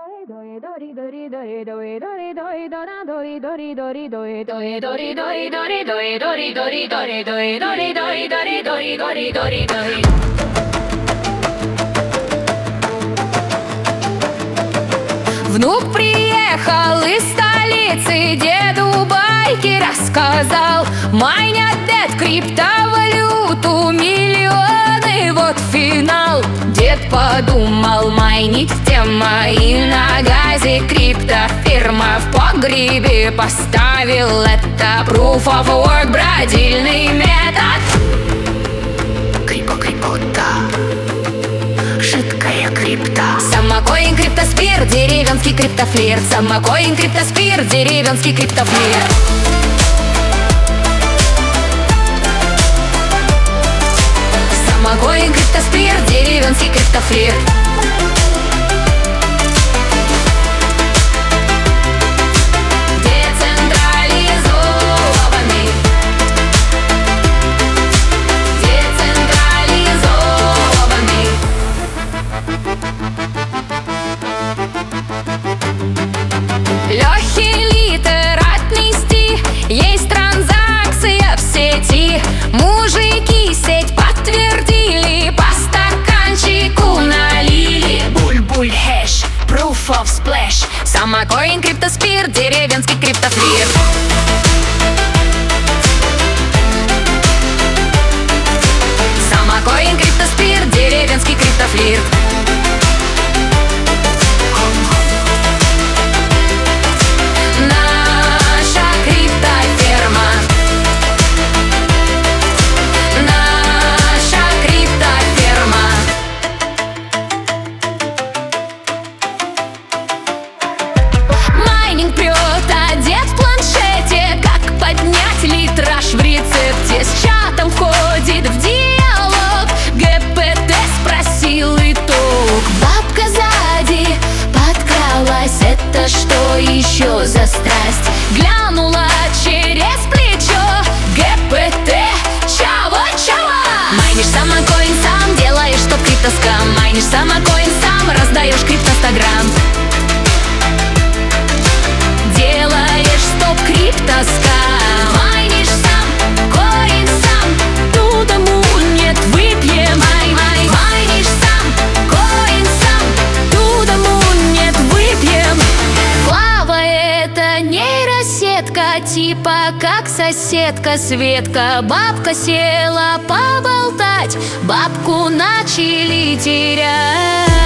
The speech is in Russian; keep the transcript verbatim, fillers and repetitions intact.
Внук приехал из столицы, деду байки рассказал. Майнят дед криптовалюту, миллионы, вот финал. Дед подумал майнить тема, и на газе криптофирма в погребе поставил это. Proof of work, бродильный метод. Крипо-крипота, жидкая крипта. Самокоин, криптоспир, деревенский криптофлирт. Самокоин, криптоспир, деревенский криптофлирт. Самокоин, криптоспир, деревенский криптофлирт. Легкий литр отнести, есть транзакция в сети. Мужики сеть подтвердили, по стаканчику налили. Буль-буль хэш, proof of splash. Самокоин, криптоспир, деревенский криптофлирт. Самокоин, криптоспир, деревенский криптофлирт. Литраж в рецепте, с чатом входит в диалог. ГПТ спросил итог. Бабка сзади подкралась, это что еще за страсть? Глянула через плечо. ГПТ, чава-чава. Майнишь самокоин сам, делаешь топ криптоскам. Майнишь самокоин сам, раздаешь криптостаграм. Делаешь стоп криптоскам. Типа как соседка Светка. Бабка села поболтать, бабку начали терять.